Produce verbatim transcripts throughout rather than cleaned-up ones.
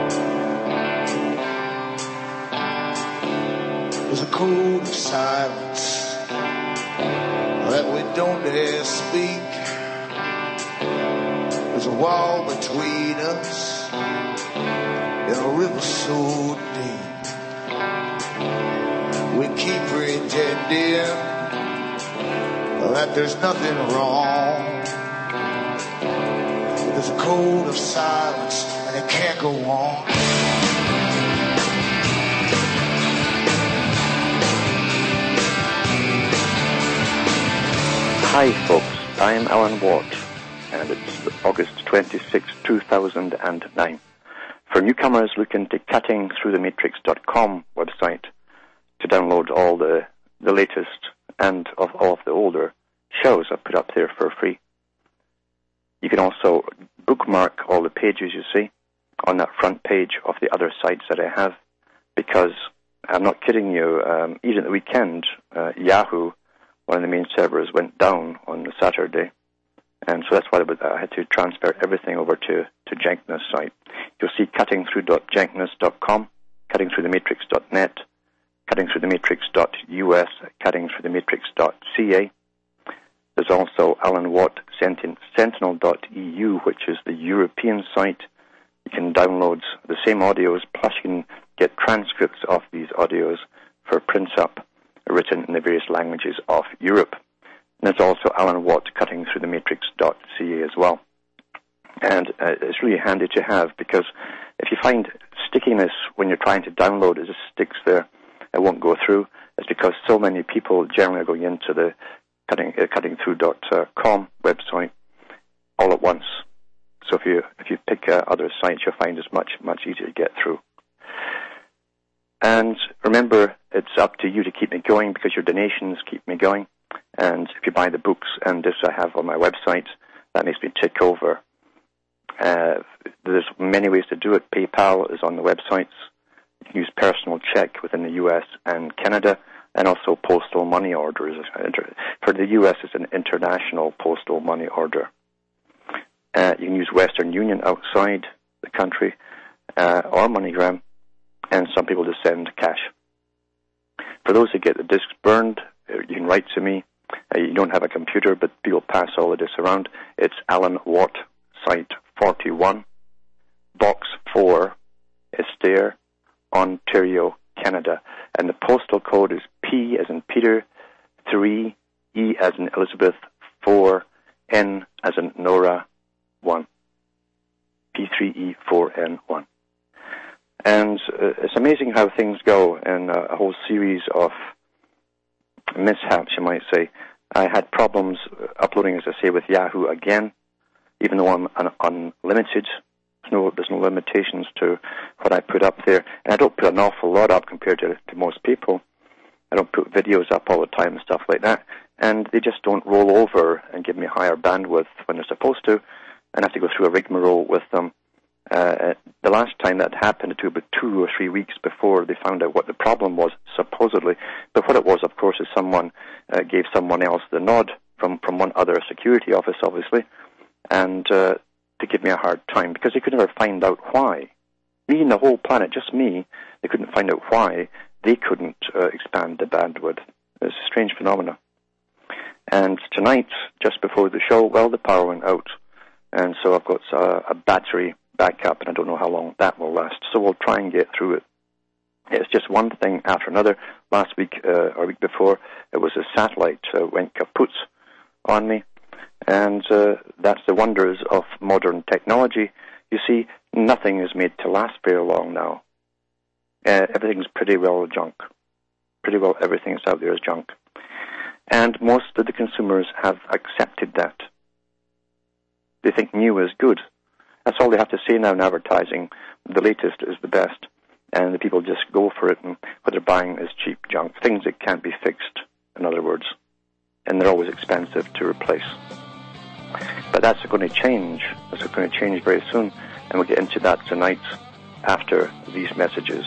There's a code of silence that we don't dare speak. There's a wall between us in a river so deep. We keep pretending that there's nothing wrong. There's a code of silence and it can't go on. Hi folks, I am Alan Watt, and it's August twenty-sixth, two thousand nine. For newcomers, look into cutting through the matrix dot com website to download all the, the latest and of all of the older shows I've put up there for free. You can also bookmark all the pages you see on that front page of the other sites that I have, because I'm not kidding you, um, even at the weekend, uh, Yahoo, one of the main servers, went down on the Saturday, and so that's why I had to transfer everything over to, to Jenkins' site. You'll see cutting through dot jenkins dot com, cutting through the matrix dot net, cutting through the matrix dot U S, cutting through the matrix dot C A. There's also Alan Watt Sentinel dot E U, which is the European site. You can download the same audios, plus you can get transcripts of these audios for print up, written in the various languages of Europe. And there's also Alan Watt cutting through the matrix dot C A as well. And uh, it's really handy to have, because if you find stickiness when you're trying to download, it just sticks there, it won't go through. It's because so many people generally are going into the cutting uh, cutting through dot com website all at once. So if you if you pick uh, other sites, you'll find it's much, much easier to get through. And remember, it's up to you to keep me going, because your donations keep me going. And if you buy the books and this I have on my website, that makes me tick over. Uh, there's many ways to do it. PayPal is on the websites. You can use personal check within the U S and Canada, and also postal money orders. For the U S, it's an international postal money order. Uh, you can use Western Union outside the country, uh, or MoneyGram, and some people just send cash. For those who get the discs burned, you can write to me. Uh, you don't have a computer, but people pass all of this around. It's Alan Watt, Site forty-one, Box four, Estaire, Ontario, Canada. And the postal code is P as in Peter, three, E as in Elizabeth, four, N as in Nora, one. P three E four N one. And uh, it's amazing how things go in a, a whole series of mishaps, you might say. I had problems uploading, as I say, with Yahoo again, even though I'm un- unlimited. There's no, there's no limitations to what I put up there. And I don't put an awful lot up compared to, to most people. I don't put videos up all the time and stuff like that. And they just don't roll over and give me higher bandwidth when they're supposed to. And I have to go through a rigmarole with them. Uh, the last time that happened, it took about two or three weeks before they found out what the problem was, supposedly. But what it was, of course, is someone uh, gave someone else the nod from, from one other security office, obviously, and uh, to give me a hard time, because they could never find out why. Me and the whole planet, just me, they couldn't find out why they couldn't uh, expand the bandwidth. It's a strange phenomenon. And tonight, just before the show, well, the power went out. And so I've got uh, a battery backup, and I don't know how long that will last. So we'll try and get through it. It's just one thing after another. Last week, uh, or week before, it was a satellite uh, went kaput on me. And uh, that's the wonders of modern technology. You see, nothing is made to last very long now. Uh, everything's pretty well junk. Pretty well everything that's out there is junk. And most of the consumers have accepted that. They think new is good. That's all they have to say now in advertising. The latest is the best. And the people just go for it, and what they're buying is cheap junk. Things that can't be fixed, in other words. And they're always expensive to replace. But that's going to change. That's going to change very soon. And we'll get into that tonight after these messages.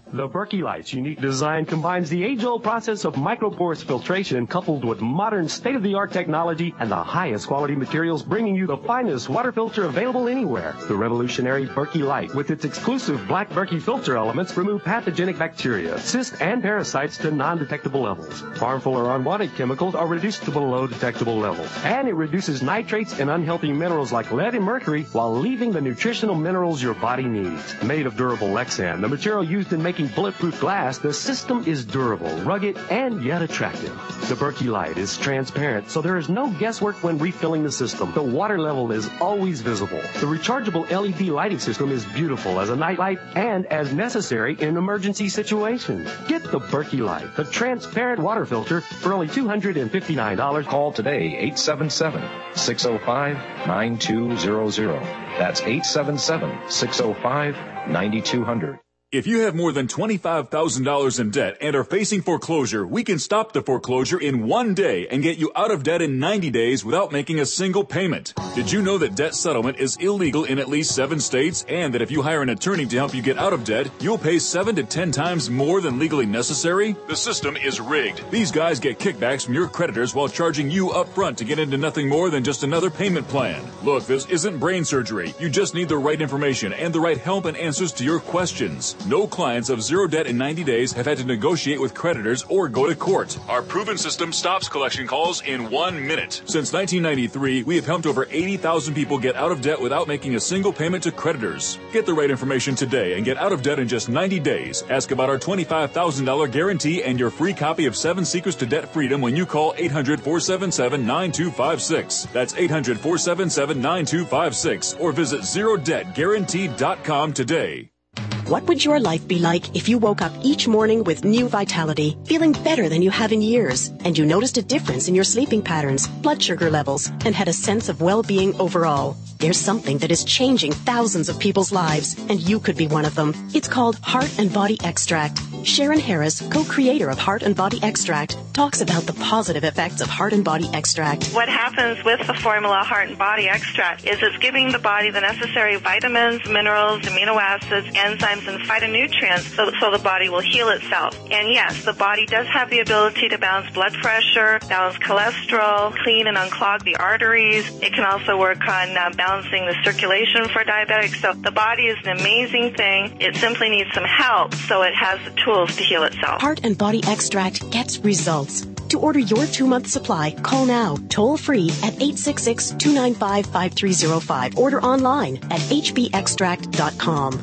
The Berkey Light's unique design combines the age-old process of microporous filtration coupled with modern state-of-the-art technology and the highest quality materials, bringing you the finest water filter available anywhere. The revolutionary Berkey Light, with its exclusive black Berkey filter elements, remove pathogenic bacteria, cysts, and parasites to non-detectable levels. Harmful or unwanted chemicals are reduced to below detectable levels. And it reduces nitrates and unhealthy minerals like lead and mercury while leaving the nutritional minerals your body needs. Made of durable Lexan, the material used in making bulletproof glass, the system is durable, rugged, and yet attractive. The Berkey Light is transparent, so there is no guesswork when refilling the system. The water level is always visible. The rechargeable L E D lighting system is beautiful as a nightlight and as necessary in emergency situations. Get the Berkey Light, the transparent water filter, for only two hundred fifty-nine dollars. Call today, eight seven seven, six oh five, nine two zero zero. That's eight seven seven, six oh five, nine two zero zero. If you have more than twenty-five thousand dollars in debt and are facing foreclosure, we can stop the foreclosure in one day and get you out of debt in ninety days without making a single payment. Did you know that debt settlement is illegal in at least seven states, and that if you hire an attorney to help you get out of debt, you'll pay seven to ten times more than legally necessary? The system is rigged. These guys get kickbacks from your creditors while charging you up front to get into nothing more than just another payment plan. Look, this isn't brain surgery. You just need the right information and the right help and answers to your questions. No clients of zero debt in ninety days have had to negotiate with creditors or go to court. Our proven system stops collection calls in one minute. Since nineteen ninety-three, we have helped over eighty thousand people get out of debt without making a single payment to creditors. Get the right information today and get out of debt in just ninety days. Ask about our twenty-five thousand dollars guarantee and your free copy of Seven Secrets to Debt Freedom when you call eight hundred, four seven seven, nine two five six. That's eight hundred, four seven seven, nine two five six, or visit zero debt guarantee dot com today. What would your life be like if you woke up each morning with new vitality, feeling better than you have in years, and you noticed a difference in your sleeping patterns, blood sugar levels, and had a sense of well-being overall? There's something that is changing thousands of people's lives, and you could be one of them. It's called Heart and Body Extract. Sharon Harris, co-creator of Heart and Body Extract, talks about the positive effects of Heart and Body Extract. What happens with the formula Heart and Body Extract is it's giving the body the necessary vitamins, minerals, amino acids, enzymes, and phytonutrients so, so the body will heal itself. And yes, the body does have the ability to balance blood pressure, balance cholesterol, clean and unclog the arteries. It can also work on uh, balancing the circulation for diabetics. So the body is an amazing thing. It simply needs some help so it has the tools to heal itself. Heart and Body Extract gets results. To order your two-month supply, call now, toll-free at eight six six, two nine five, five three zero five. Order online at h b extract dot com.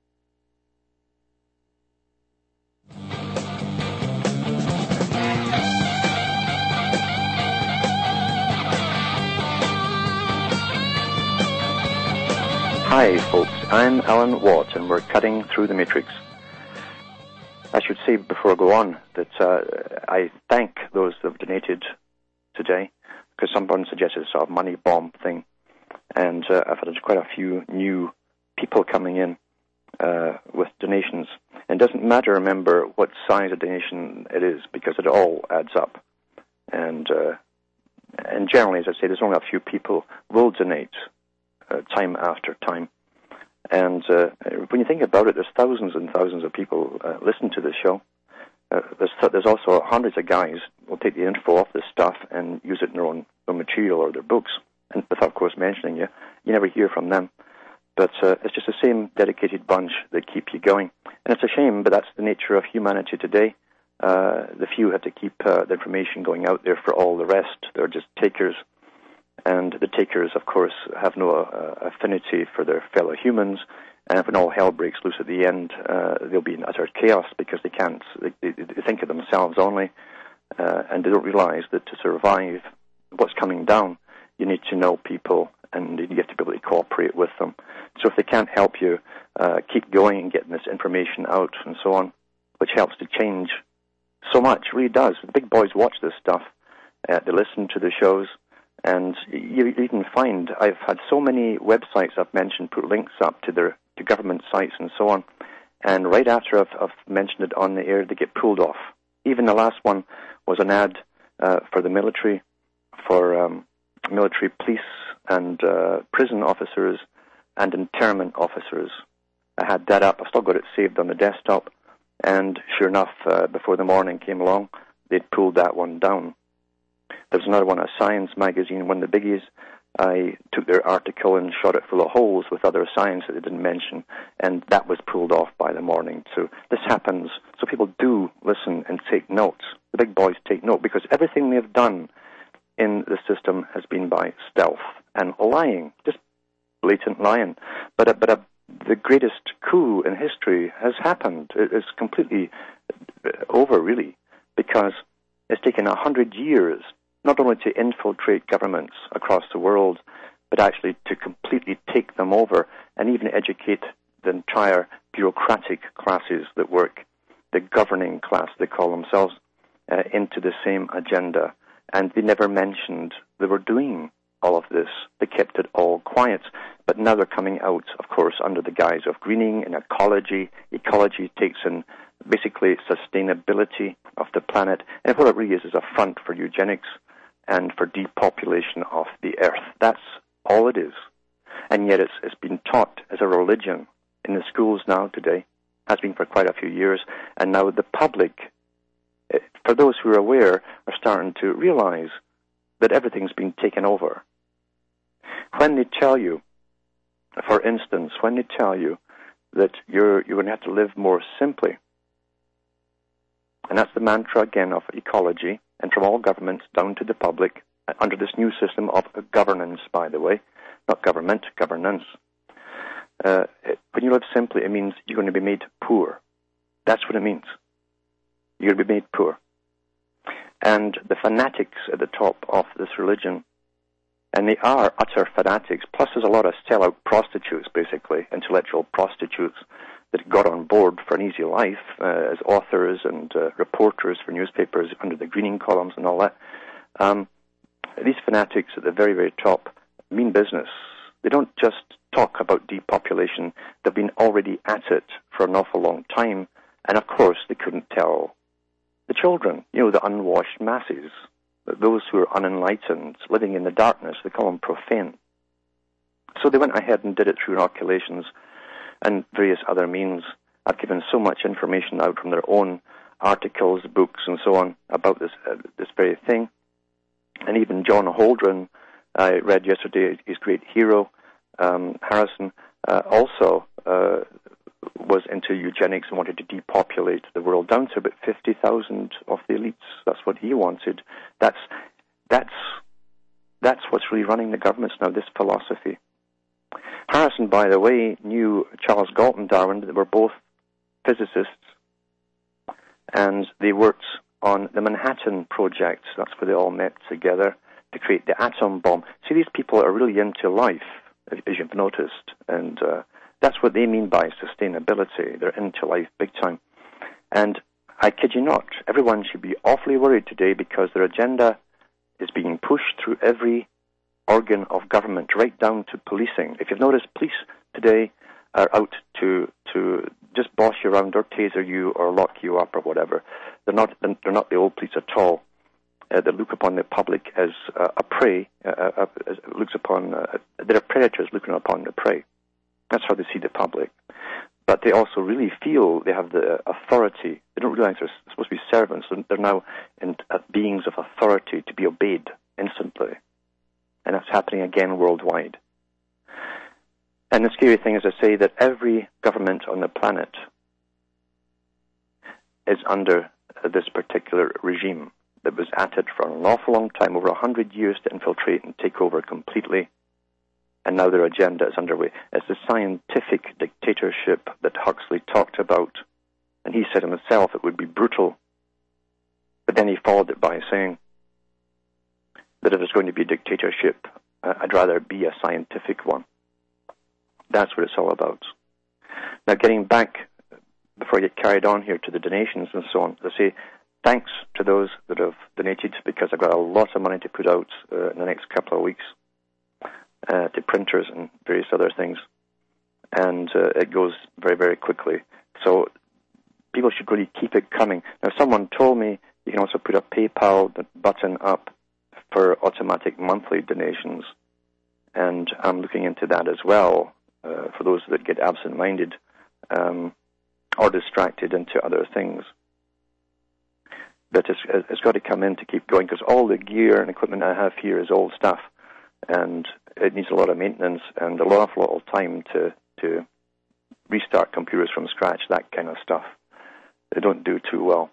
Hi, folks. I'm Alan Watt, and we're cutting through the matrix. I should say before I go on that uh, I thank those that have donated today, because someone suggested a sort of money bomb thing, and uh, I've had quite a few new people coming in uh, with donations. And it doesn't matter, remember, what size of donation it is, because it all adds up. And uh, and generally, as I say, there's only a few people will donate uh, time after time. And uh, when you think about it, there's thousands and thousands of people uh, listen to this show. Uh, there's, there's also hundreds of guys who will take the info off this stuff and use it in their own, own material or their books, and without, of course, mentioning you. You never hear from them. But uh, it's just the same dedicated bunch that keep you going. And it's a shame, but that's the nature of humanity today. Uh, the few have to keep uh, the information going out there for all the rest. They're just takers. And the takers, of course, have no uh, affinity for their fellow humans. And when all hell breaks loose at the end, uh, they'll be in utter chaos because they can't, they, they, they think of themselves only, uh, and they don't realize that to survive what's coming down, you need to know people and you have to be able to cooperate with them. So if they can't help you, uh, keep going and getting this information out and so on, which helps to change so much, really does. The big boys watch this stuff. Uh, they listen to the shows. And you even find, I've had so many websites I've mentioned put links up to their to government sites and so on, and right after I've, I've mentioned it on the air, they get pulled off. Even the last one was an ad uh, for the military, for um, military police and uh, prison officers and internment officers. I had that up. I've still got it saved on the desktop. And sure enough, uh, before the morning came along, they'd pulled that one down. There's another one, a Science magazine, one of the biggies. I took their article and shot it full of holes with other science that they didn't mention, and that was pulled off by the morning. So this happens. So people do listen and take notes. The big boys take note, because everything they've done in the system has been by stealth and lying, just blatant lying. But a, but a, the greatest coup in history has happened. It is completely over, really, because it's taken a hundred years not only to infiltrate governments across the world, but actually to completely take them over and even educate the entire bureaucratic classes that work, the governing class, they call themselves, uh, into the same agenda. And they never mentioned they were doing all of this. They kept it all quiet. But now they're coming out, of course, under the guise of greening and ecology. Ecology takes in basically sustainability of the planet. And what it really is is a front for eugenics and for depopulation of the earth. That's all it is. And yet it's, it's been taught as a religion in the schools now today, has been for quite a few years, and now the public, for those who are aware, are starting to realize that everything's been taken over. When they tell you, for instance, when they tell you that you're, you're going to have to live more simply, and that's the mantra, again, of ecology, and from all governments down to the public, under this new system of governance, by the way, not government, governance. Uh, it, when you live simply, it means you're going to be made poor. That's what it means. You're going to be made poor. And the fanatics at the top of this religion, and they are utter fanatics, plus there's a lot of sellout prostitutes, basically, intellectual prostitutes, that got on board for an easy life uh, as authors and uh, reporters for newspapers under the greening columns and all that. Um, these fanatics at the very, very top mean business. They don't just talk about depopulation. They've been already at it for an awful long time. And, of course, they couldn't tell the children, you know, the unwashed masses, those who are unenlightened, living in the darkness. They call them profane. So they went ahead and did it through inoculations and various other means. I've given so much information out from their own articles, books, and so on about this uh, this very thing. And even John Holdren, I read yesterday, his great hero, um, Harrison, uh, also uh, was into eugenics and wanted to depopulate the world down to about fifty thousand of the elites. That's what he wanted. That's that's that's what's really running the governments now, this philosophy. Harrison, by the way, knew Charles Galton Darwin. They were both physicists, and they worked on the Manhattan Project. That's where they all met together to create the atom bomb. See, these people are really into life, as you've noticed, and uh, that's what they mean by sustainability. They're into life big time. And I kid you not, everyone should be awfully worried today because their agenda is being pushed through every organ of government, right down to policing. If you've noticed, police today are out to to just boss you around or taser you or lock you up or whatever. They're not they're not the old police at all. Uh, they look upon the public as uh, a prey. Uh, uh, as looks upon uh, they're predators looking upon the prey. That's how they see the public. But they also really feel they have the authority. They don't realize they're supposed to be servants. They're now in, uh, beings of authority to be obeyed instantly. And that's happening again worldwide. And the scary thing is, I say, that every government on the planet is under this particular regime that was at it for an awful long time, over a hundred years, to infiltrate and take over completely. And now their agenda is underway. It's the scientific dictatorship that Huxley talked about. And he said himself it would be brutal. But then he followed it by saying that if there's going to be a dictatorship, uh, I'd rather be a scientific one. That's what it's all about. Now, getting back, before I get carried on here, to the donations and so on, I say thanks to those that have donated, because I've got a lot of money to put out uh, in the next couple of weeks uh, to printers and various other things. And uh, it goes very, very quickly. So people should really keep it coming. Now, someone told me you can also put a PayPal button up for automatic monthly donations, and I'm looking into that as well, uh, for those that get absent-minded. Um, or distracted into other things. But it's, it's got to come in to keep going, because all the gear and equipment I have here is old stuff, and it needs a lot of maintenance and a lot, lot of time to, to restart computers from scratch, that kind of stuff. They don't do too well.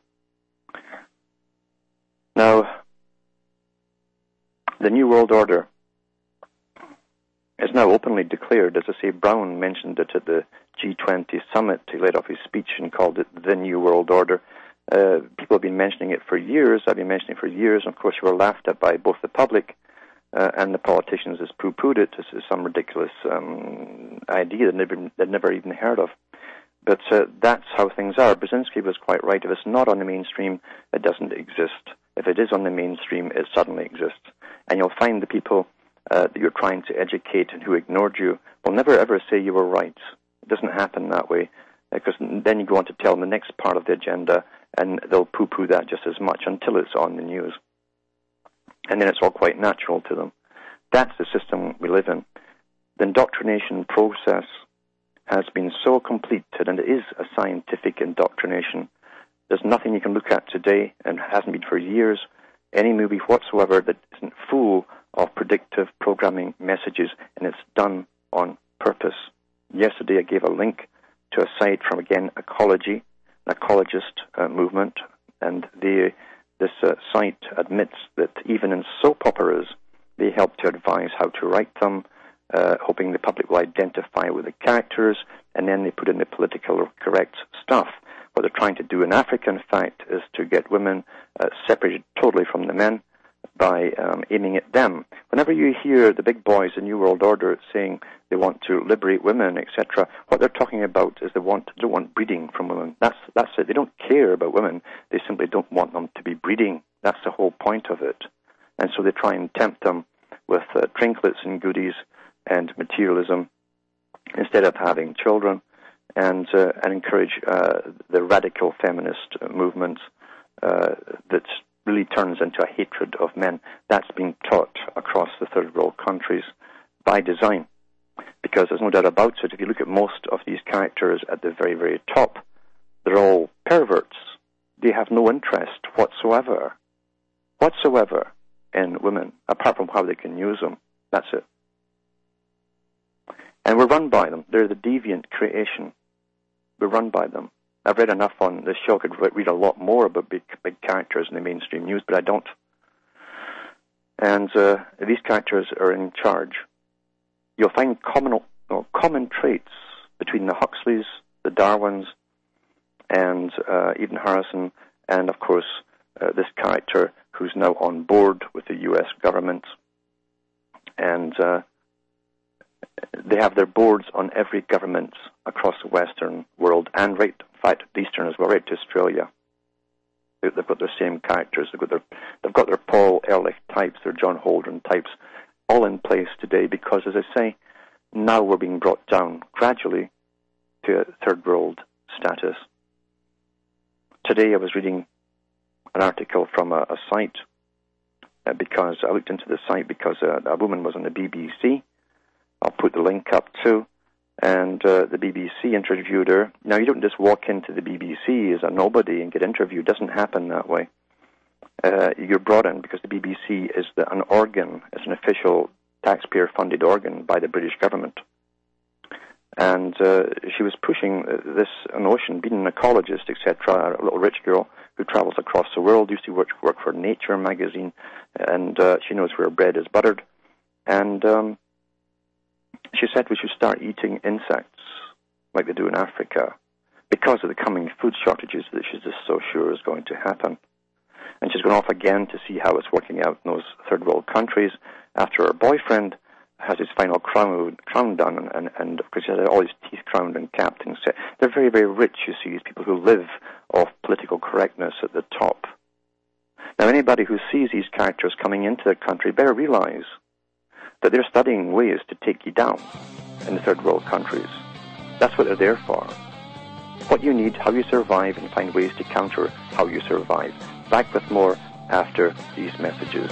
Now, the New World Order is now openly declared. As I say, Brown mentioned it at the G twenty summit. He led off his speech and called it the New World Order. Uh, people have been mentioning it for years. I've been mentioning it for years. And of course, you were laughed at by both the public uh, and the politicians as poo-pooed it. This is some ridiculous um, idea that never, they'd never even heard of. But uh, that's how things are. Brzezinski was quite right. If it's not on the mainstream, it doesn't exist. If it is on the mainstream, it suddenly exists. And you'll find the people uh, that you're trying to educate and who ignored you will never ever say you were right. It doesn't happen that way, because then you go on to tell them the next part of the agenda, and they'll poo-poo that just as much until it's on the news. And then it's all quite natural to them. That's the system we live in. The indoctrination process has been so completed, and it is a scientific indoctrination. There's nothing you can look at today, and hasn't been for years, any movie whatsoever that isn't full of predictive programming messages, and it's done on purpose. Yesterday I gave a link to a site from, again, Ecology, an ecologist uh, movement, and they, this uh, site admits that even in soap operas, they help to advise how to write them, uh, hoping the public will identify with the characters, and then they put in the politically correct stuff. What they're trying to do in Africa, in fact, is to get women uh, separated totally from the men by um, aiming at them. Whenever you hear the big boys in New World Order saying they want to liberate women, et cetera, what they're talking about is they want they don't want breeding from women. That's that's it. They don't care about women. They simply don't want them to be breeding. That's the whole point of it. And so they try and tempt them with uh, trinkets and goodies and materialism instead of having children, and uh, and encourage uh, the radical feminist movement uh, that really turns into a hatred of men. That's been taught across the third world countries by design, because there's no doubt about it. If you look at most of these characters at the very, very top, they're all perverts. They have no interest whatsoever, whatsoever in women, apart from how they can use them. That's it. And we're run by them. They're the deviant creation. We're run by them. I've read enough on this show. I could read a lot more about big, big characters in the mainstream news, but I don't. And uh, these characters are in charge. You'll find common, no, common traits between the Huxleys, the Darwins, and uh, Eden Harrison, and, of course, uh, this character who's now on board with the U S government. And uh, they have their boards on every government across the Western world, and right, in fact, the Eastern as well, right to Australia. They've got their same characters. They've got their, they've got their Paul Ehrlich types, their John Holdren types, all in place today, because, as I say, now we're being brought down gradually to a third world status. Today I was reading an article from a, a site, uh, because I looked into the site because uh, a woman was on the B B C. I'll put the link up too. And uh, the B B C interviewed her. Now, you don't just walk into the B B C as a nobody and get interviewed. It doesn't happen that way. Uh, you're brought in because the B B C is the, an organ, it's an official taxpayer-funded organ by the British government. And uh, she was pushing this notion, being an ecologist, et cetera, a little rich girl who travels across the world, used to work, work for Nature magazine, and uh, she knows where bread is buttered. And um, she said we should start eating insects like they do in Africa because of the coming food shortages that she's just so sure is going to happen. And she's gone off again to see how it's working out in those third world countries after her boyfriend has his final crown, crown done, and, and, and because he has all his teeth crowned and capped and set. They're very, very rich, you see, these people who live off political correctness at the top. Now, anybody who sees these characters coming into their country better realize that they're studying ways to take you down in the third world countries. That's what they're there for. What you need, how you survive, and find ways to counter how you survive. Back with more after these messages.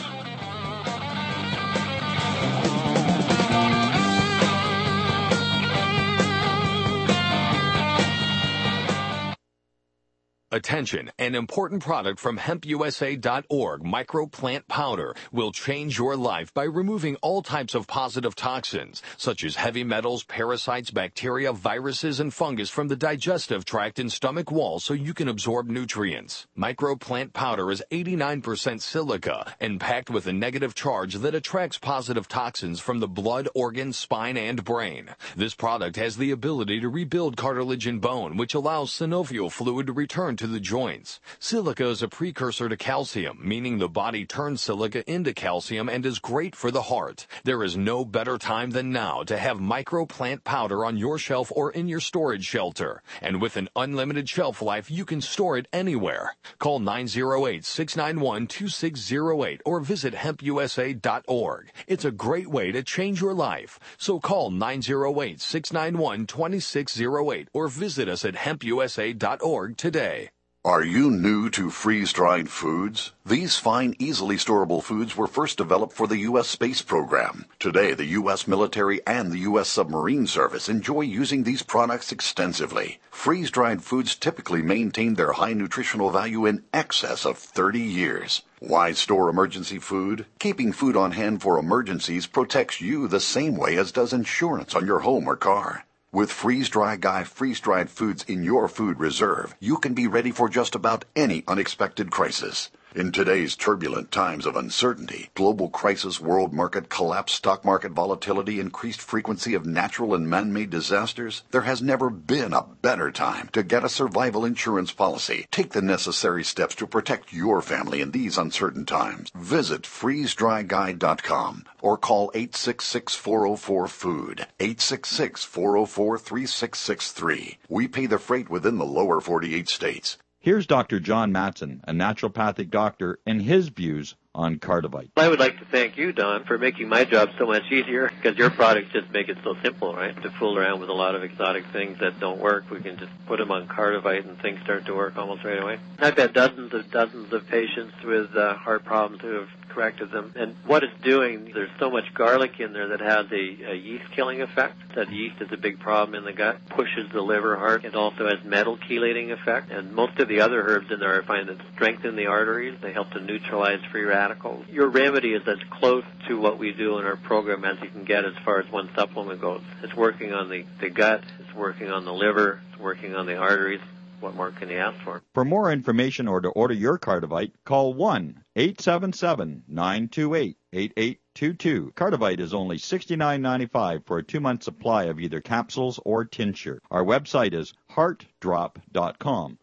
Attention, an important product from hemp U S A dot org, microplant powder, will change your life by removing all types of positive toxins, such as heavy metals, parasites, bacteria, viruses, and fungus from the digestive tract and stomach wall so you can absorb nutrients. Microplant powder is eighty-nine percent silica and packed with a negative charge that attracts positive toxins from the blood, organs, spine, and brain. This product has the ability to rebuild cartilage and bone, which allows synovial fluid to return to the joints. Silica is a precursor to calcium, meaning the body turns silica into calcium and is great for the heart. There is no better time than now to have microplant powder on your shelf or in your storage shelter. And with an unlimited shelf life, you can store it anywhere. Call nine oh eight, six nine one, two six oh eight or visit hemp U S A dot org. It's a great way to change your life. So call nine oh eight, six nine one, two six oh eight or visit us at hemp U S A dot org today. Are you new to freeze-dried foods? These fine, easily storable foods were first developed for the U S space program. Today, the U S military and the U S submarine service enjoy using these products extensively. Freeze-dried foods typically maintain their high nutritional value in excess of thirty years. Why store emergency food? Keeping food on hand for emergencies protects you the same way as does insurance on your home or car. With Freeze-Dry Guy freeze-dried foods in your food reserve, you can be ready for just about any unexpected crisis. In today's turbulent times of uncertainty, global crisis, world market collapse, stock market volatility, increased frequency of natural and man-made disasters, there has never been a better time to get a survival insurance policy. Take the necessary steps to protect your family in these uncertain times. Visit freeze dry guy dot com or call eight six six, four oh four, food, eight six six, four oh four, three six six three. We pay the freight within the lower forty-eight states. Here's Doctor John Matson, a naturopathic doctor, and his views on Cardivite. I would like to thank you, Don, for making my job so much easier, because your products just make it so simple, right? To fool around with a lot of exotic things that don't work, we can just put them on Cardivite and things start to work almost right away. I've had dozens of dozens of patients with uh, heart problems who have corrected them. And what it's doing, there's so much garlic in there that has a, a yeast-killing effect. That yeast is a big problem in the gut, pushes the liver hard. It also has metal chelating effect. And most of the other herbs in there I find that strengthen the arteries. They help to neutralize free radicals. Your remedy is as close to what we do in our program as you can get as far as one supplement goes. It's working on the, the gut, it's working on the liver, it's working on the arteries. What more can you ask for? For more information or to order your Cardivite, call one eight seven seven, nine two eight, eight eight two two. Cardivite is only sixty-nine ninety-five for a two-month supply of either capsules or tincture. Our website is heart drop dot com.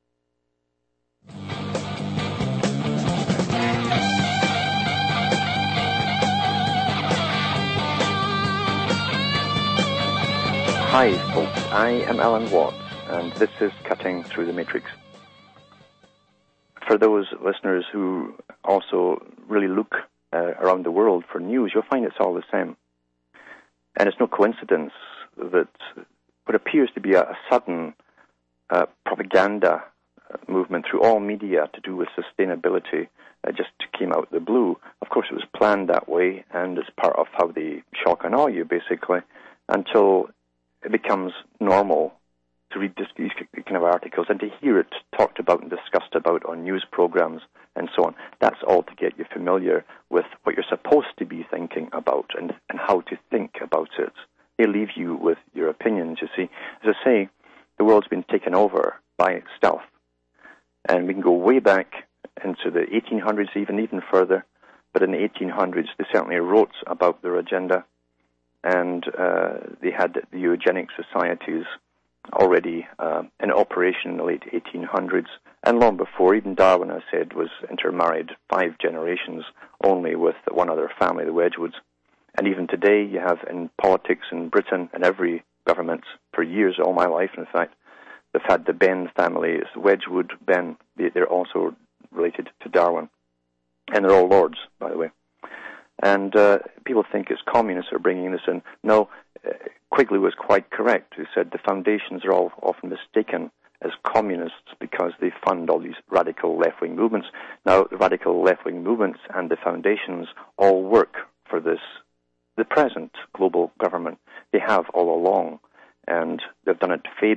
Hi, folks. I am Alan Watts, and this is Cutting Through the Matrix. For those listeners who also really look uh, around the world for news, you'll find it's all the same. And it's no coincidence that what appears to be a, a sudden uh, propaganda movement through all media to do with sustainability uh, just came out of the blue. Of course, it was planned that way, and it's part of how they shock and awe you, basically, until it becomes normal to read this, these kind of articles and to hear it talked about and discussed about on news programs and so on. That's all to get you familiar with what you're supposed to be thinking about and, and how to think about it. They leave you with your opinions, you see. As I say, the world's been taken over by stealth. And we can go way back into the eighteen hundreds, even, even further. But in the eighteen hundreds, they certainly wrote about their agenda. And uh, they had the eugenic societies already uh, in operation in the late eighteen hundreds. And long before, even Darwin, I said, was intermarried five generations only with one other family, the Wedgwoods. And even today, you have in politics in Britain and every government for years, all my life, in fact, they've had the Ben family. It's Wedgwood, Ben. They're also related to Darwin. And they're all lords, by the way. And uh, people think it's communists are bringing this in. No, uh, Quigley was quite correct, who said the foundations are all often mistaken as communists because they fund all these radical left-wing movements. Now, the radical left-wing movements and the foundations all work for this, the present global government. They have all along, and they've done it Fabian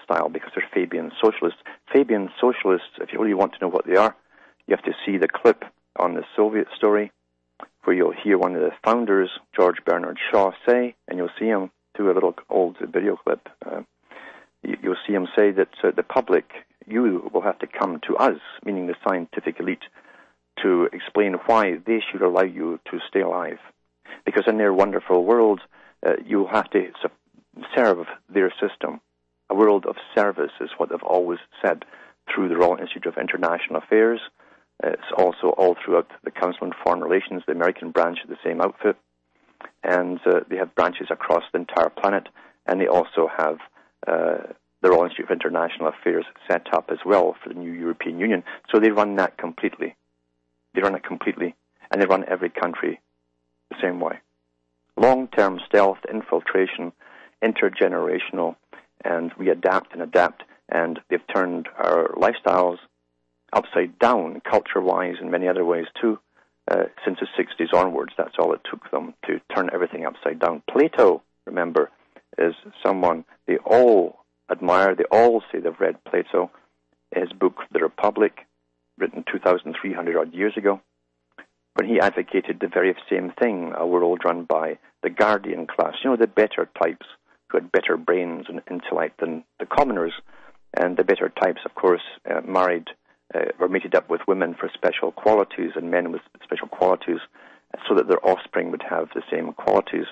style because they're Fabian socialists. Fabian socialists, if you really want to know what they are, you have to see the clip on the Soviet story where you'll hear one of the founders, George Bernard Shaw, say, and you'll see him do a little old video clip. Uh, you, you'll see him say that uh, the public, you will have to come to us, meaning the scientific elite, to explain why they should allow you to stay alive. Because in their wonderful world, uh, you'll have to serve their system. A world of service is what they've always said through the Royal Institute of International Affairs. Uh, it's also all throughout the Council on Foreign Relations, the American branch of the same outfit. And uh, they have branches across the entire planet. And they also have uh, the Royal Institute of International Affairs set up as well for the new European Union. So they run that completely. They run it completely. And they run every country the same way. Long-term stealth, infiltration, intergenerational, and we adapt and adapt, and they've turned our lifestyles upside down, culture-wise and many other ways too, uh, since the sixties onwards. That's all it took them to turn everything upside down. Plato, remember, is someone they all admire. They all say they've read Plato. His book, The Republic, written two thousand three hundred odd years ago, when he advocated the very same thing, a world run by the guardian class, you know, the better types who had better brains and intellect than the commoners. And the better types, of course, uh, married uh, or mated up with women for special qualities and men with special qualities so that their offspring would have the same qualities.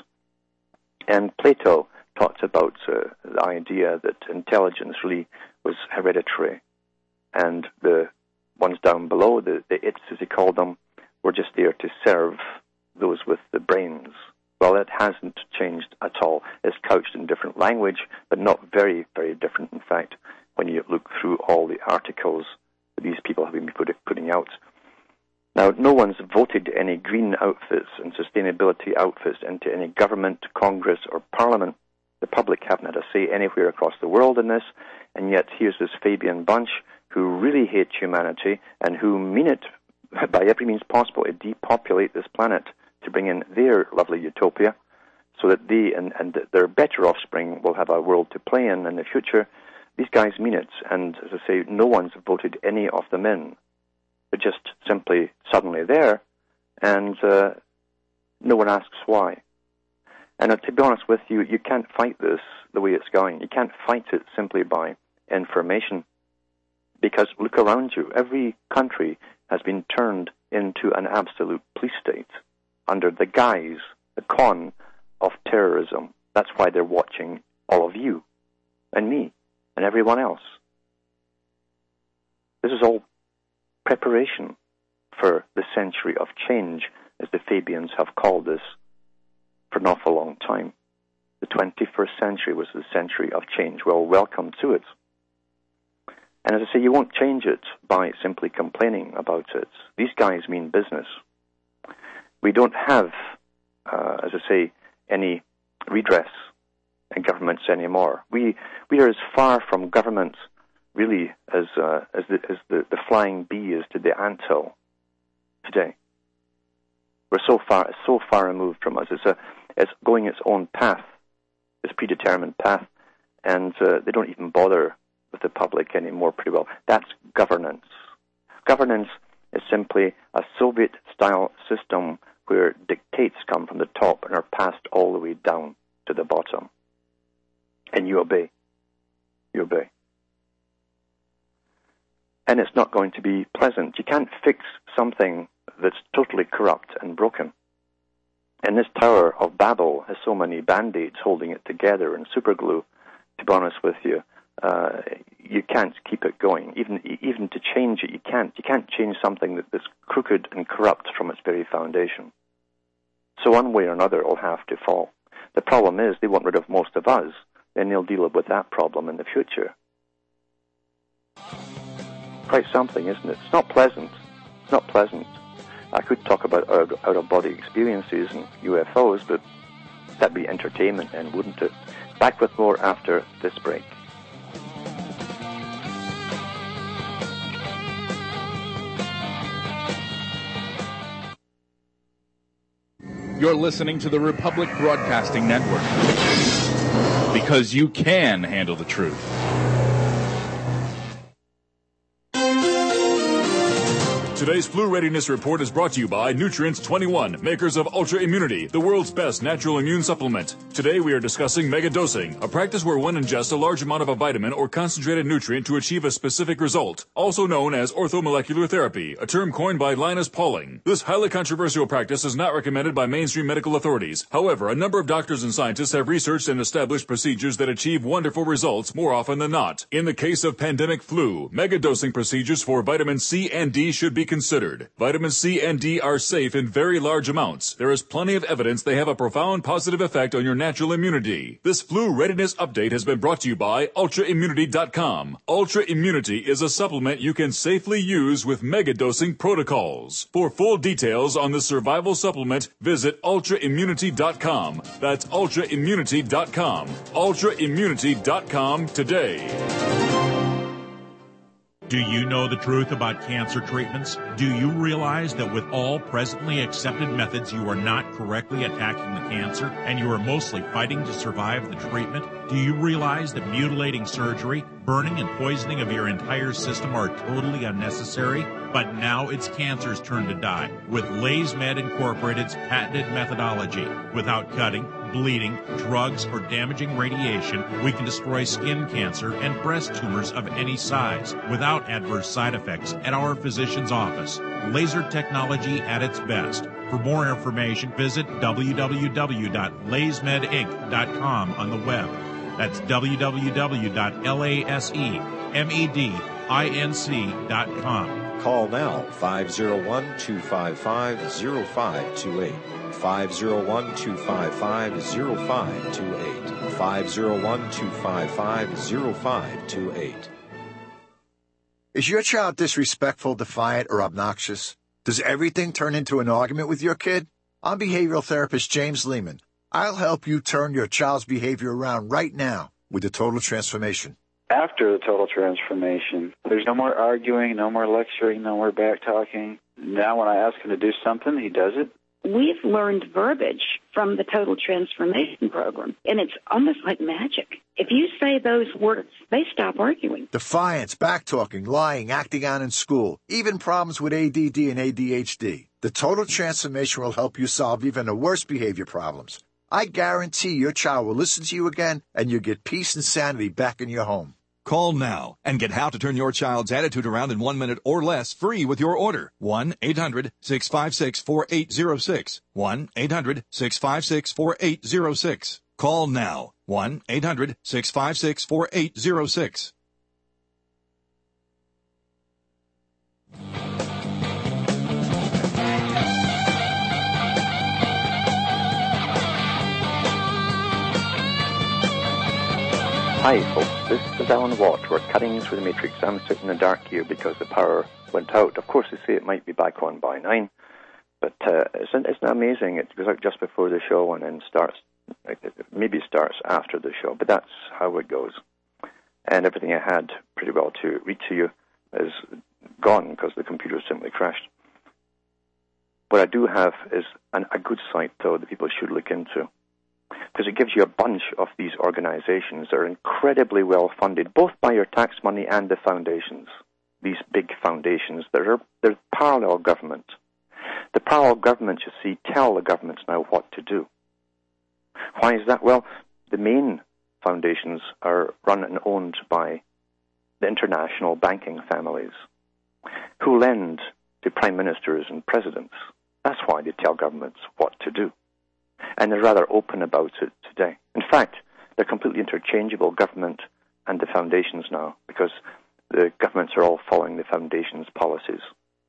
And Plato talks about uh, the idea that intelligence really was hereditary, and the ones down below, the, the its as he called them, were just there to serve those with the brains. Well, it hasn't changed at all. It's couched in different language, but not very, very different, in fact, when you look through all the articles that these people have been put, putting out. Now, no one's voted any green outfits and sustainability outfits into any government, Congress, or Parliament. The public haven't had a say anywhere across the world in this, and yet here's this Fabian bunch who really hate humanity and who mean it by every means possible to depopulate this planet to bring in their lovely utopia so that they and, and their better offspring will have a world to play in in the future. These guys mean it, and as I say, no one's voted any of them in. They're just simply suddenly there, and uh, no one asks why. And uh, to be honest with you, you can't fight this the way it's going. You can't fight it simply by information, because look around you. Every country has been turned into an absolute police state under the guise, the con of terrorism. That's why they're watching all of you and me and everyone else. This is all preparation for the century of change, as the Fabians have called this for an awful long time. The twenty-first century was the century of change. Well, welcome to it. And as I say, you won't change it by simply complaining about it. These guys mean business. We don't have, uh, as I say, any redress in governments anymore. We we are as far from government, really, as uh, as, the, as the, the flying bee is to the anthill today. We're so far so far removed from us. It's a it's going its own path, its predetermined path, and uh, they don't even bother with the public anymore pretty well. That's governance. Governance is simply a Soviet-style system where dictates come from the top and are passed all the way down to the bottom. And you obey. You obey. And it's not going to be pleasant. You can't fix something that's totally corrupt and broken. And this Tower of Babel has so many band-aids holding it together and superglue, to be honest with you. Uh, you can't keep it going. Even even to change it, you can't. You can't change something that is crooked and corrupt from its very foundation. So one way or another, it will have to fall. The problem is they want rid of most of us, then they'll deal with that problem in the future. Quite something, isn't it? It's not pleasant. It's not pleasant. I could talk about out-of-body experiences and U F Os, but that'd be entertainment then, wouldn't it? Back with more after this break. You're listening to the Republic Broadcasting Network, because you can handle the truth. Today's Flu Readiness Report is brought to you by Nutrients twenty-one, makers of Ultra Immunity, the world's best natural immune supplement. Today we are discussing megadosing, a practice where one ingests a large amount of a vitamin or concentrated nutrient to achieve a specific result, also known as orthomolecular therapy, a term coined by Linus Pauling. This highly controversial practice is not recommended by mainstream medical authorities. However, a number of doctors and scientists have researched and established procedures that achieve wonderful results more often than not. In the case of pandemic flu, megadosing procedures for vitamin C and D should be considered. Vitamin C and D are safe in very large amounts. There is plenty of evidence they have a profound positive effect on your natural immunity. This flu readiness update has been brought to you by Ultra Immunity dot com. Ultra Immunity is a supplement you can safely use with megadosing protocols. For full details on the survival supplement, visit Ultra Immunity dot com. That's Ultra Immunity dot com. Ultra Immunity dot com today. Do you know the truth about cancer treatments? Do you realize that with all presently accepted methods, you are not correctly attacking the cancer and you are mostly fighting to survive the treatment? Do you realize that mutilating surgery, burning and poisoning of your entire system are totally unnecessary? But now it's cancer's turn to die with LaysMed Incorporated's patented methodology. Without cutting, bleeding, drugs, or damaging radiation, we can destroy skin cancer and breast tumors of any size without adverse side effects at our physician's office. Laser technology at its best. For more information, visit w w w dot laysmed inc dot com on the web. That's w w w dot laysmed inc dot com. Call now, five oh one, two five five, oh five two eight. five oh one, two five five, oh five two eight. five oh one, two five five, oh five two eight. Is your child disrespectful, defiant, or obnoxious? Does everything turn into an argument with your kid? I'm behavioral therapist James Lehman. I'll help you turn your child's behavior around right now with the Total Transformation. After the total transformation, there's no more arguing, no more lecturing, no more back-talking. Now when I ask him to do something, he does it. We've learned verbiage from the Total Transformation Program, and it's almost like magic. If you say those words, they stop arguing. Defiance, back-talking, lying, acting out in school, even problems with A D D and A D H D. The Total Transformation will help you solve even the worst behavior problems. I guarantee your child will listen to you again, and you'll get peace and sanity back in your home. Call now and get how to turn your child's attitude around in one minute or less free with your order. one eight hundred, six five six, four eight zero six. one eight hundred, six five six, four eight zero six. Call now. one eight hundred, six five six, four eight zero six. Hi folks, this is Alan Watt. We're cutting through the matrix. I'm sitting in the dark here because the power went out. Of course, they say it might be back on by nine, but uh, isn't, isn't it amazing? It goes out just before the show and then starts, maybe starts after the show, but that's how it goes. And everything I had pretty well to read to you is gone because the computer simply crashed. What I do have is an, a good site, though, that people should look into, because it gives you a bunch of these organizations that are incredibly well funded, both by your tax money and the foundations. These big foundations that are they're parallel government. The parallel governments, you see, tell the governments now what to do. Why is that? Well, the main foundations are run and owned by the international banking families who lend to prime ministers and presidents. That's why they tell governments what to do. And they're rather open about it today. In fact, they're completely interchangeable, government and the foundations now, because the governments are all following the foundations' policies.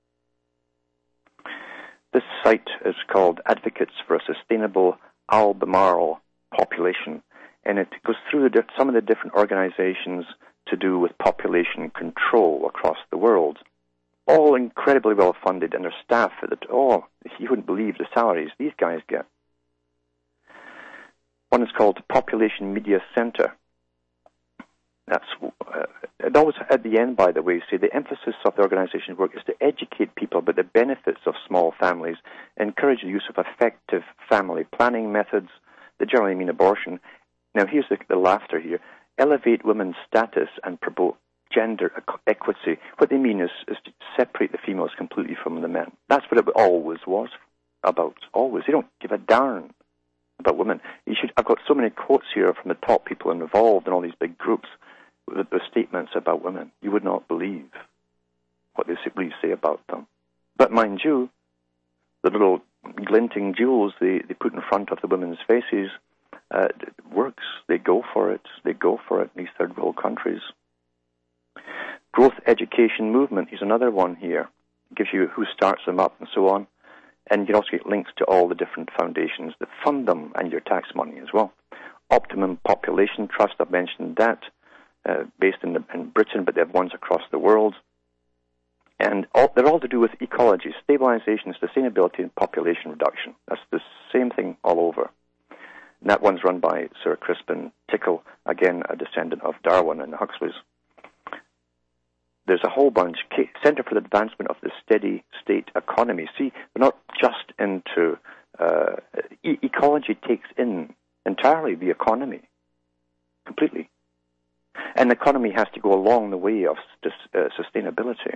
This site is called Advocates for a Sustainable Albemarle Population, and it goes through the, some of the different organizations to do with population control across the world. All incredibly well funded, and their staff, that oh, you wouldn't believe the salaries these guys get. One is called Population Media Center. That's uh, it always at the end, by the way, say the emphasis of the organization's work is to educate people about the benefits of small families, encourage the use of effective family planning methods that generally mean abortion. Now, here's the, the laughter here. Elevate women's status and promote gender equity. What they mean is, is to separate the females completely from the men. That's what it always was about, always. They don't give a darn about women. You should. I've got so many quotes here from the top people involved in all these big groups with the statements about women. You would not believe what they really say about them. But mind you, the little glinting jewels they, they put in front of the women's faces uh, works. They go for it. They go for it in these third world countries. Growth education movement is another one here. It gives you who starts them up and so on. And you can also get links to all the different foundations that fund them and your tax money as well. Optimum Population Trust, I've mentioned that, uh, based in, the, in Britain, but they have ones across the world. And all, they're all to do with ecology, stabilization, sustainability, and population reduction. That's the same thing all over. And that one's run by Sir Crispin Tickle, again, a descendant of Darwin and Huxley's. There's a whole bunch. Center for the Advancement of the Steady State Economy. See, they're not just into... Uh, e- ecology takes in entirely the economy, completely. And the economy has to go along the way of uh, sustainability.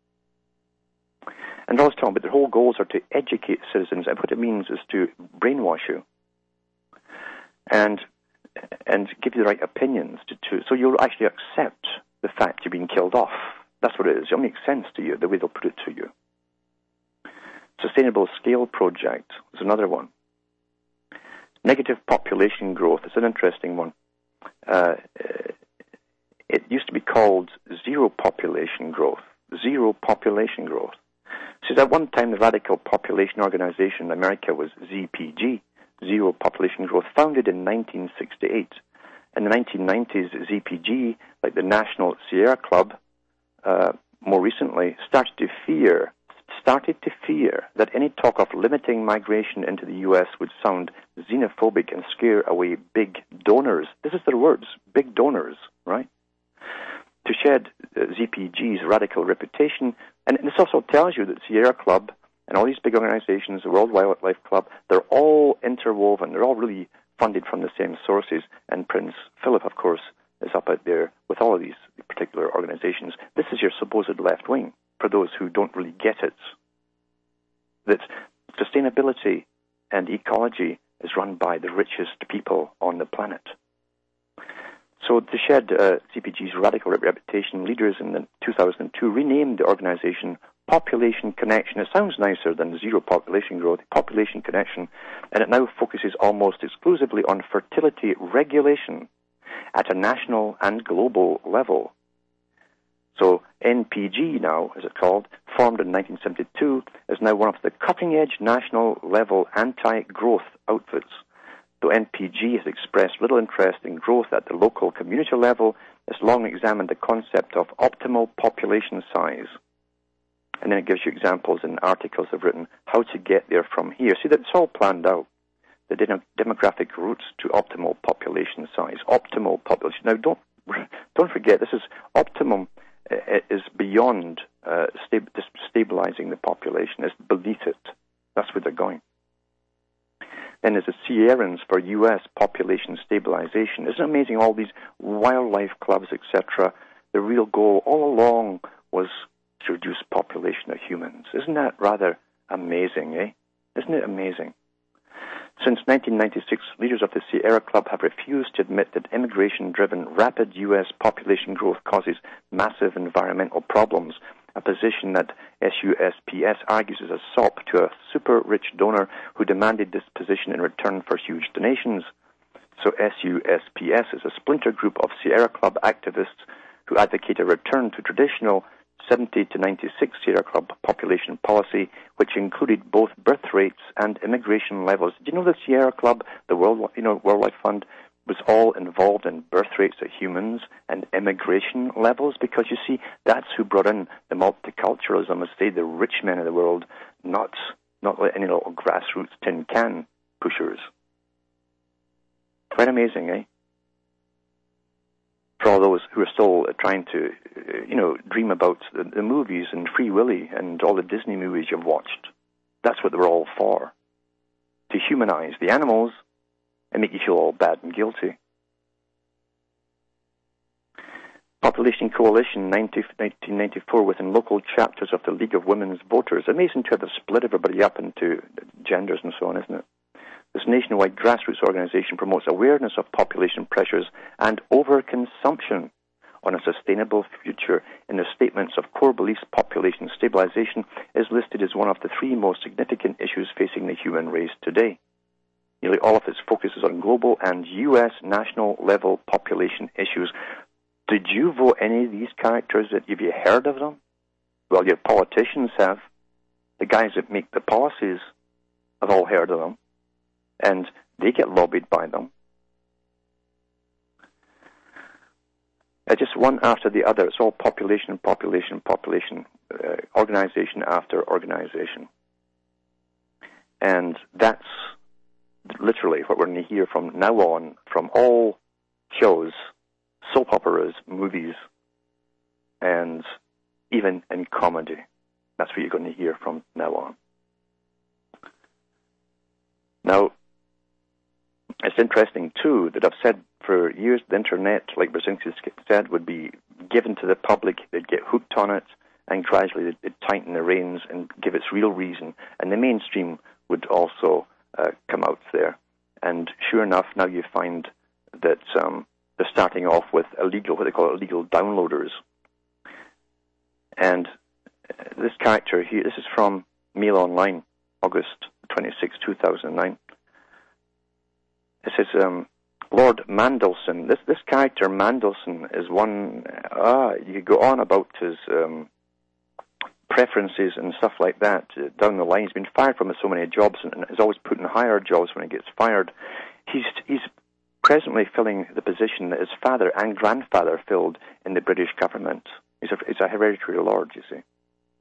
And I was talking about the whole goals are to educate citizens, and what it means is to brainwash you and and give you the right opinions to, to so you'll actually accept the fact you're being killed off. That's what it is. It'll make sense to you, the way they'll put it to you. Sustainable Scale Project is another one. Negative population growth is an interesting one. Uh, it used to be called zero population growth. Zero population growth. So at one time, the Radical Population Organization in America was Z P G, Zero Population Growth, founded in nineteen sixty-eight. In the nineteen nineties, Z P G, like the National Sierra Club, uh, more recently, started to fear, started to fear that any talk of limiting migration into the U S would sound xenophobic and scare away big donors. This is their words, big donors, right? To shed uh, Z P G's radical reputation. And this also tells you that Sierra Club and all these big organizations, the World Wildlife Club, they're all interwoven. They're all really funded from the same sources. And Prince Philip, of course, is up out there with all of these particular organizations. This is your supposed left wing, for those who don't really get it. That sustainability and ecology is run by the richest people on the planet. So to shed uh, Z P G's radical reputation, leaders in the two thousand two renamed the organization Population Connection. It sounds nicer than Zero Population Growth, Population Connection, and it now focuses almost exclusively on fertility regulation at a national and global level. So N P G now, as it's called, formed in nineteen seventy-two, is now one of the cutting-edge national-level anti-growth outfits. Though N P G has expressed little interest in growth at the local community level, it's long examined the concept of optimal population size. And then it gives you examples in articles I've written, how to get there from here. See, that's all planned out. The de- demographic routes to optimal population size, optimal population. Now, don't don't forget, this is optimum uh, is beyond uh, stab- stabilizing the population. It's beneath it. That's where they're going. Then there's the Sierrans for U S population stabilization. Isn't it amazing, all these wildlife clubs, et cetera? The real goal all along was to reduce population of humans. Isn't that rather amazing, eh? Isn't it amazing? Since nineteen ninety-six, leaders of the Sierra Club have refused to admit that immigration-driven rapid U S population growth causes massive environmental problems, a position that S U S P S argues is a sop to a super-rich donor who demanded this position in return for huge donations. So S U S P S is a splinter group of Sierra Club activists who advocate a return to traditional seventy to ninety-six Sierra Club population policy, which included both birth rates and immigration levels. Do you know the Sierra Club, the World, you know, Wildlife Fund, was all involved in birth rates of humans and immigration levels? Because, you see, that's who brought in the multiculturalism, as say the rich men of the world, not not like any little grassroots tin can pushers. Quite amazing, eh? For all those who are still trying to, you know, dream about the, the movies and Free Willy and all the Disney movies you've watched. That's what they're all for. To humanize the animals and make you feel all bad and guilty. Population Coalition, nineteen ninety-four, within local chapters of the League of Women's Voters. Amazing to have split everybody up into genders and so on, isn't it? This nationwide grassroots organization promotes awareness of population pressures and overconsumption on a sustainable future. In their statements of core beliefs, population stabilization is listed as one of the three most significant issues facing the human race today. Nearly all of its focus is on global and U S national level population issues. Did you vote any of these characters? Have you heard of them? Well, your politicians have. The guys that make the policies have all heard of them. And they get lobbied by them. Uh, just one after the other. It's all population, population, population, uh, organization after organization. And that's literally what we're going to hear from now on from all shows, soap operas, movies, and even in comedy. That's what you're going to hear from now on. Now, it's interesting, too, that I've said for years the Internet, like Brzezinski said, would be given to the public. They'd get hooked on it, and gradually they'd, they'd tighten the reins and give its real reason. And the mainstream would also uh, come out there. And sure enough, now you find that um, they're starting off with illegal, what they call illegal downloaders. And this character here, this is from Mail Online, August twenty-sixth, two thousand nine. This is um, Lord Mandelson. This this character, Mandelson, is one, ah, you could go on about his um, preferences and stuff like that uh, down the line. He's been fired from so many jobs and, and is always put in higher jobs when he gets fired. He's he's presently filling the position that his father and grandfather filled in the British government. He's a, he's a hereditary lord, you see.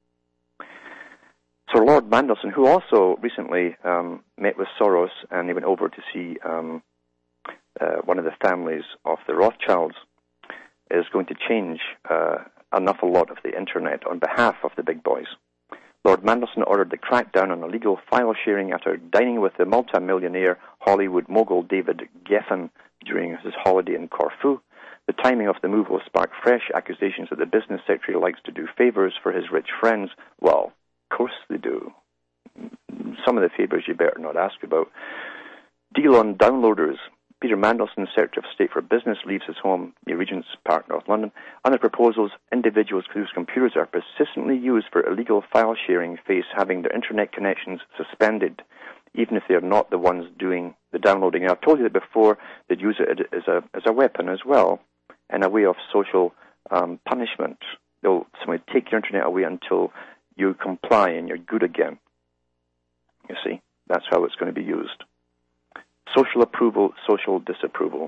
So Lord Mandelson, who also recently um, met with Soros, and he went over to see um, uh, one of the families of the Rothschilds, is going to change uh, an awful lot of the Internet on behalf of the big boys. Lord Mandelson ordered the crackdown on illegal file sharing after dining with the multimillionaire Hollywood mogul David Geffen during his holiday in Corfu. The timing of the move will spark fresh accusations that the business secretary likes to do favors for his rich friends. Well, of course they do. Some of the favors you better not ask about. Deal on downloaders. Peter Mandelson, Secretary of State for Business, leaves his home near Regent's Park, North London. Under proposals, individuals whose computers are persistently used for illegal file sharing face having their internet connections suspended, even if they are not the ones doing the downloading. And I've told you that before, they'd use it as a as a weapon as well, and a way of social um, punishment. They'll simply take your internet away until you comply and you're good again. You see, that's how it's going to be used. Social approval, social disapproval.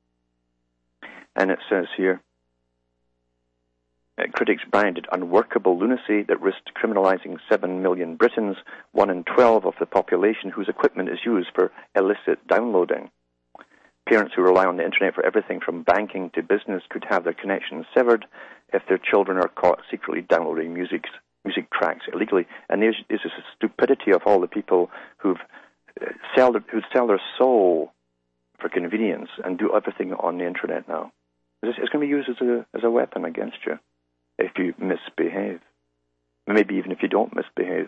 And it says here, uh, critics branded unworkable lunacy that risked criminalizing seven million Britons, one in twelve of the population whose equipment is used for illicit downloading. Parents who rely on the internet for everything from banking to business could have their connections severed if their children are caught secretly downloading music, music tracks illegally. And there's, there's this stupidity of all the people who've Sell their, who sell their soul for convenience and do everything on the internet now. It's, it's going to be used as a as a weapon against you if you misbehave. Maybe even if you don't misbehave.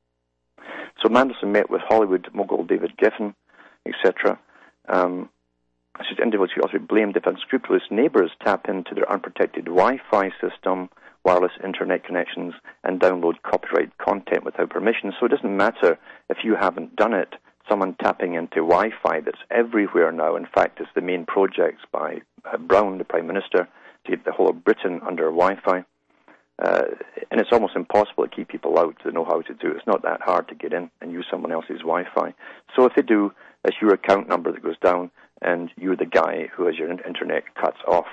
So Mandelson met with Hollywood mogul David Geffen, et cetera. Um, individuals who also blamed if unscrupulous neighbors tap into their unprotected Wi-Fi system, wireless internet connections, and download copyright content without permission. So it doesn't matter if you haven't done it. Someone tapping into Wi-Fi that's everywhere now. In fact, it's the main projects by uh, Brown, the Prime Minister, to get the whole of Britain under Wi-Fi. Uh, and it's almost impossible to keep people out to know how to do it. It's not that hard to get in and use someone else's Wi-Fi. So if they do, it's your account number that goes down, and you're the guy who has your internet cuts off.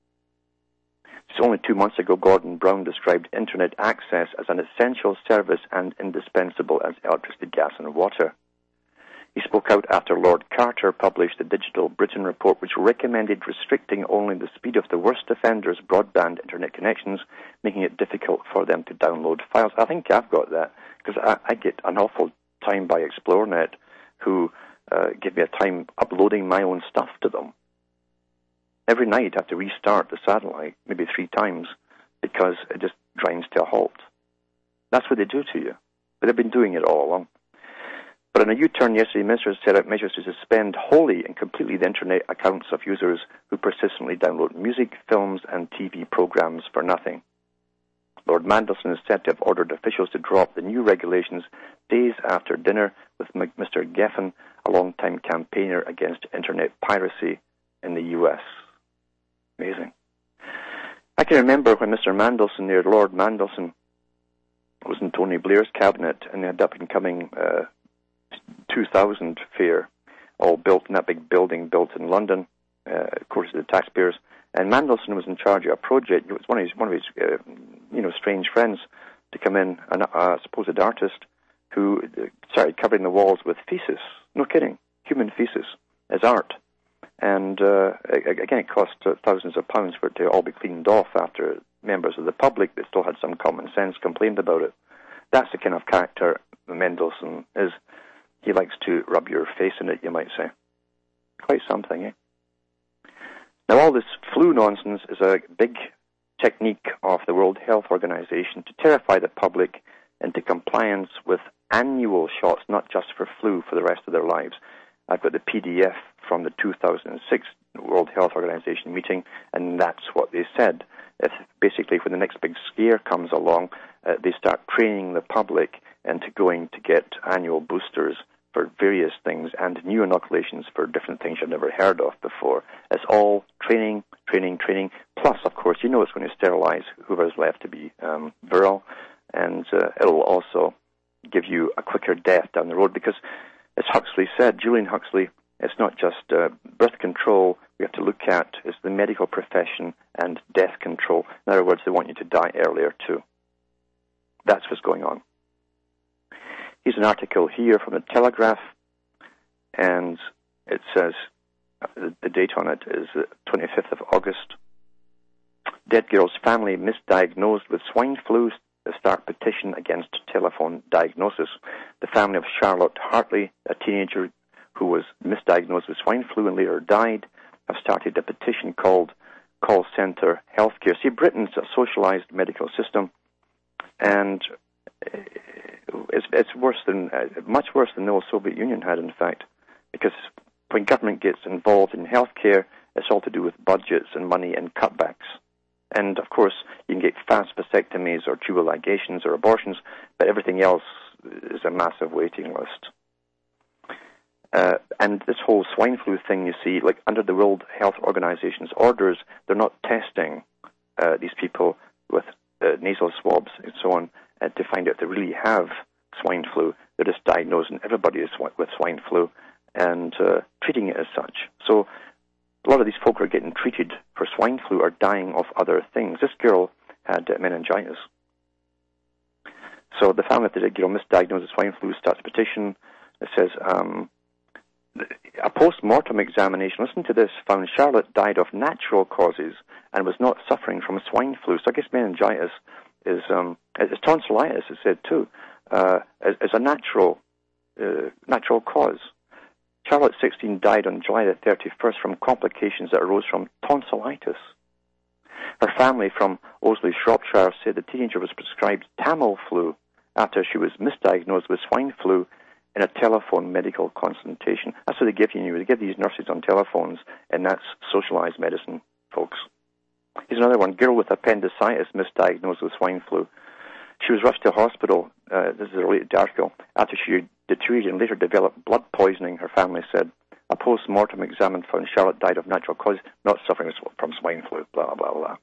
Just only two months ago, Gordon Brown described internet access as an essential service and indispensable as electricity, gas, and water. He spoke out after Lord Carter published the Digital Britain report, which recommended restricting only the speed of the worst offenders' broadband internet connections, making it difficult for them to download files. I think I've got that, because I, I get an awful time by ExploreNet, who uh, give me a time uploading my own stuff to them. Every night I have to restart the satellite, maybe three times, because it just grinds to a halt. That's what they do to you. But they've been doing it all along. But in a U-turn yesterday, ministers set out measures to suspend wholly and completely the internet accounts of users who persistently download music, films, and T V programs for nothing. Lord Mandelson is said to have ordered officials to drop the new regulations days after dinner with Mister Geffen, a long-time campaigner against internet piracy in the U S. Amazing. I can remember when Mister Mandelson, there, Lord Mandelson, was in Tony Blair's cabinet, and they had up and coming uh, two thousand fair, all built in that big building built in London, uh, of course, the taxpayers. And Mandelson was in charge of a project. It was one of his, one of his uh, you know, strange friends to come in, an, a supposed artist who started covering the walls with feces. No kidding, human feces as art. And uh, again, it cost uh, thousands of pounds for it to all be cleaned off after members of the public that still had some common sense complained about it. That's the kind of character Mendelssohn is. He likes to rub your face in it, you might say. Quite something, eh? Now, all this flu nonsense is a big technique of the World Health Organization to terrify the public into compliance with annual shots, not just for flu, for the rest of their lives. I've got the P D F from the two thousand six World Health Organization meeting, and that's what they said. If basically, when the next big scare comes along, uh, they start training the public into going to get annual boosters for various things and new inoculations for different things you've never heard of before. It's all training, training, training. Plus, of course, you know it's going to sterilize whoever's left to be um, virile, and uh, it'll also give you a quicker death down the road because, as Huxley said, Julian Huxley, it's not just uh, birth control we have to look at, it's the medical profession and death control. In other words, they want you to die earlier too. That's what's going on. Here's an article here from the Telegraph, and it says, uh, the date on it is the twenty-fifth of August. Dead girl's family misdiagnosed with swine flu, start petition against telephone diagnosis. The family of Charlotte Hartley, a teenager who was misdiagnosed with swine flu and later died, have started a petition called Call Centre Healthcare. See, Britain's a socialised medical system, and it's, it's worse than, uh, much worse than the old Soviet Union had, in fact, because when government gets involved in healthcare, it's all to do with budgets and money and cutbacks. And, of course, you can get fast vasectomies or tubal ligations or abortions, but everything else is a massive waiting list. Uh, and this whole swine flu thing, you see, like under the World Health Organization's orders, they're not testing uh, these people with uh, nasal swabs and so on uh, to find out if they really have swine flu. They're just diagnosing everybody with swine flu and uh, treating it as such. So a lot of these folk who are getting treated for swine flu are dying of other things. This girl had uh, meningitis. So the family of the girl misdiagnosed with swine flu starts a petition that says, um, a post-mortem examination, listen to this, found Charlotte died of natural causes and was not suffering from swine flu. So I guess meningitis is, um, it's tonsillitis, it said too, uh, is, is a natural, uh, natural cause. Charlotte, sixteen, died on July the thirty-first from complications that arose from tonsillitis. Her family from Osley, Shropshire, said the teenager was prescribed Tamiflu after she was misdiagnosed with swine flu in a telephone medical consultation. That's what they give you. They give these nurses on telephones, and that's socialized medicine, folks. Here's another one. Girl with appendicitis misdiagnosed with swine flu. She was rushed to hospital, uh, this is a related article, after she deteriorated and later developed blood poisoning, her family said. A post-mortem exam found Charlotte died of natural cause, not suffering from swine flu, blah, blah, blah.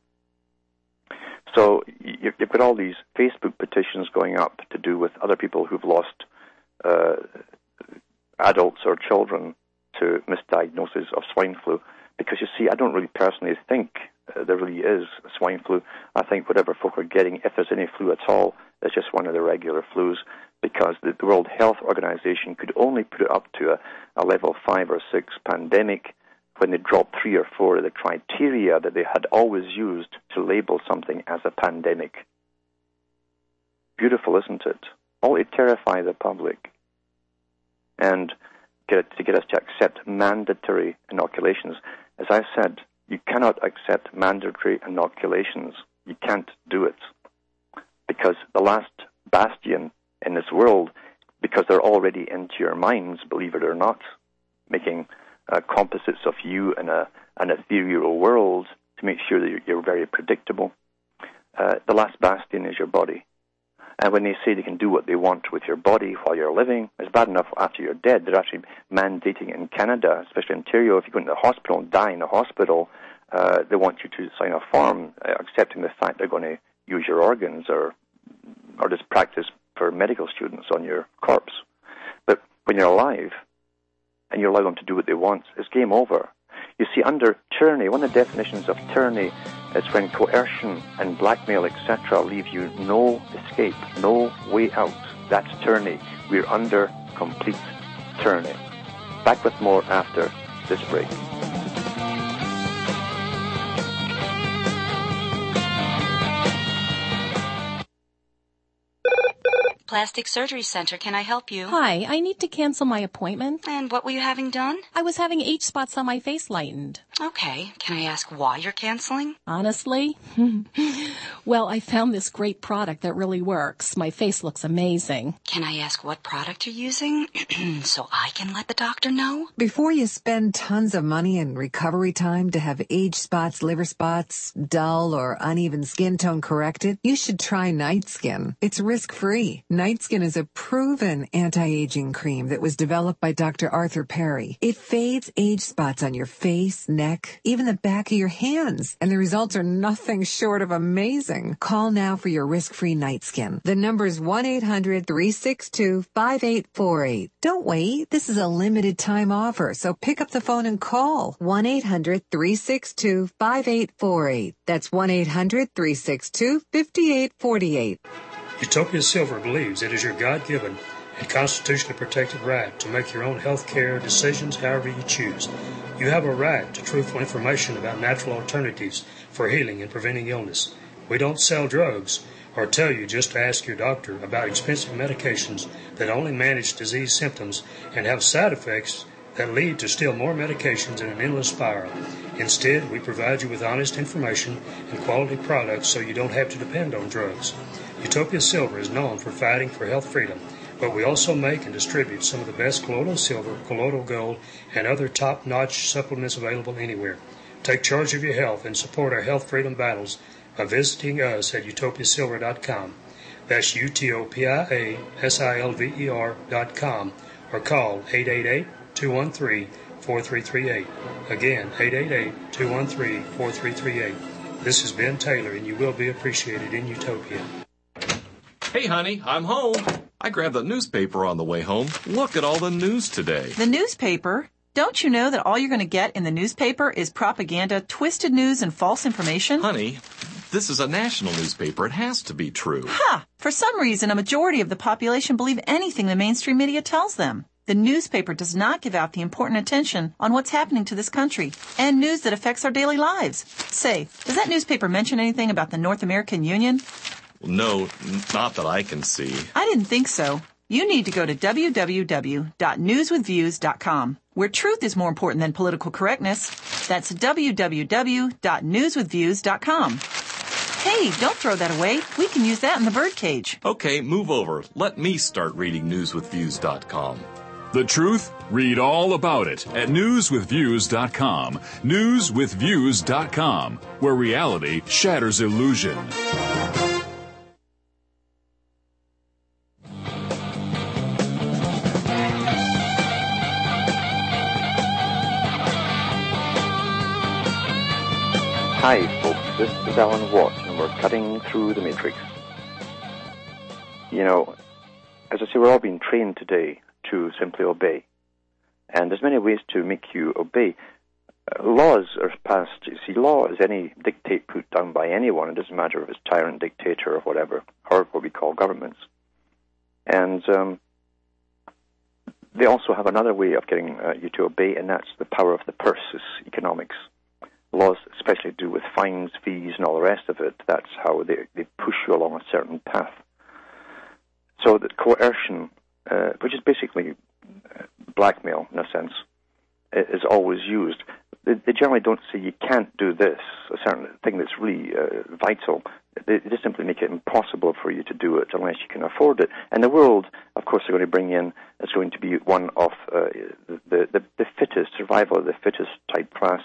So you've got all these Facebook petitions going up to do with other people who've lost uh, adults or children to misdiagnosis of swine flu. Because, you see, I don't really personally think uh, there really is swine flu. I think whatever folk are getting, if there's any flu at all, it's just one of the regular flus, because the, the World Health Organization could only put it up to a, a level five or six pandemic when they dropped three or four of the criteria that they had always used to label something as a pandemic. Beautiful, isn't it? All to terrify the public and get it, to get us to accept mandatory inoculations. As I said, you cannot accept mandatory inoculations. You can't do it. Because the last bastion in this world, because they're already into your minds, believe it or not, making uh, composites of you in a, an ethereal world to make sure that you're, you're very predictable. Uh, the last bastion is your body. And when they say they can do what they want with your body while you're living, it's bad enough after you're dead. They're actually mandating in Canada, especially Ontario, if you go into the hospital and die in the hospital, uh, they want you to sign a form uh, accepting the fact they're going to use your organs or or just practice for medical students on your corpse. But when you're alive and you allow them to do what they want, it's game over. You see, under tyranny, one of the definitions of tyranny is when coercion and blackmail, et cetera, leave you no escape, no way out. That's tyranny. We're under complete tyranny. Back with more after this break. Plastic Surgery Center, can I help you? Hi, I need to cancel my appointment. And what were you having done? I was having age spots on my face lightened. Okay, can I ask why you're canceling? Honestly? Well, I found this great product that really works. My face looks amazing. Can I ask what product you're using so I can let the doctor know? Before you spend tons of money and recovery time to have age spots, liver spots, dull or uneven skin tone corrected, you should try Night Skin. It's risk-free. Night Skin is a proven anti-aging cream that was developed by Doctor Arthur Perry. It fades age spots on your face, neck, even the back of your hands, and the results are nothing short of amazing. Call now for your risk-free Night Skin. The number is one eight hundred three six two five eight four eight. Don't wait. This is a limited time offer, so pick up the phone and call one eight hundred three six two five eight four eight. That's one eight hundred three six two five eight four eight. Utopia Silver believes it is your God-given and constitutionally protected right to make your own health care decisions however you choose. You have a right to truthful information about natural alternatives for healing and preventing illness. We don't sell drugs or tell you just to ask your doctor about expensive medications that only manage disease symptoms and have side effects that lead to still more medications in an endless spiral. Instead, we provide you with honest information and quality products so you don't have to depend on drugs. Utopia Silver is known for fighting for health freedom, but we also make and distribute some of the best colloidal silver, colloidal gold, and other top-notch supplements available anywhere. Take charge of your health and support our health freedom battles by visiting us at utopia silver dot com. That's U T O P I A S I L V E R dot com or call eight eight eight, two one three, four three three eight. Again, eight eight eight, two one three, four three three eight. This is Ben Taylor, and you will be appreciated in Utopia. Hey, honey, I'm home. I grabbed the newspaper on the way home. Look at all the news today. The newspaper? Don't you know that all you're going to get in the newspaper is propaganda, twisted news, and false information? Honey, this is a national newspaper. It has to be true. Ha! For some reason, a majority of the population believe anything the mainstream media tells them. The newspaper does not give out the important attention on what's happening to this country and news that affects our daily lives. Say, does that newspaper mention anything about the North American Union? No, not that I can see. I didn't think so. You need to go to w w w dot news with views dot com, where truth is more important than political correctness. That's w w w dot news with views dot com. Hey, don't throw that away. We can use that in the birdcage. Okay, move over. Let me start reading news with views dot com. The truth? Read all about it at news with views dot com. news with views dot com, where reality shatters illusion. Hi, folks. This is Alan Watt, and we're cutting through the matrix. You know, as I say, we're all being trained today to simply obey. And there's many ways to make you obey. Uh, laws are passed. You see, law is any dictate put down by anyone. It doesn't matter if it's tyrant, dictator, or whatever, or what we call governments. And um, they also have another way of getting uh, you to obey, and that's the power of the purse, is economics. Laws especially do with fines, fees, and all the rest of it. That's how they, they push you along a certain path. So that coercion, uh, which is basically blackmail in a sense, is always used. they, they generally don't say you can't do this, a certain thing that's really uh, vital. They, they just simply make it impossible for you to do it unless you can afford it. And the world, of course, they're going to bring in, is going to be one of uh, the, the, the fittest, survival of the fittest type class,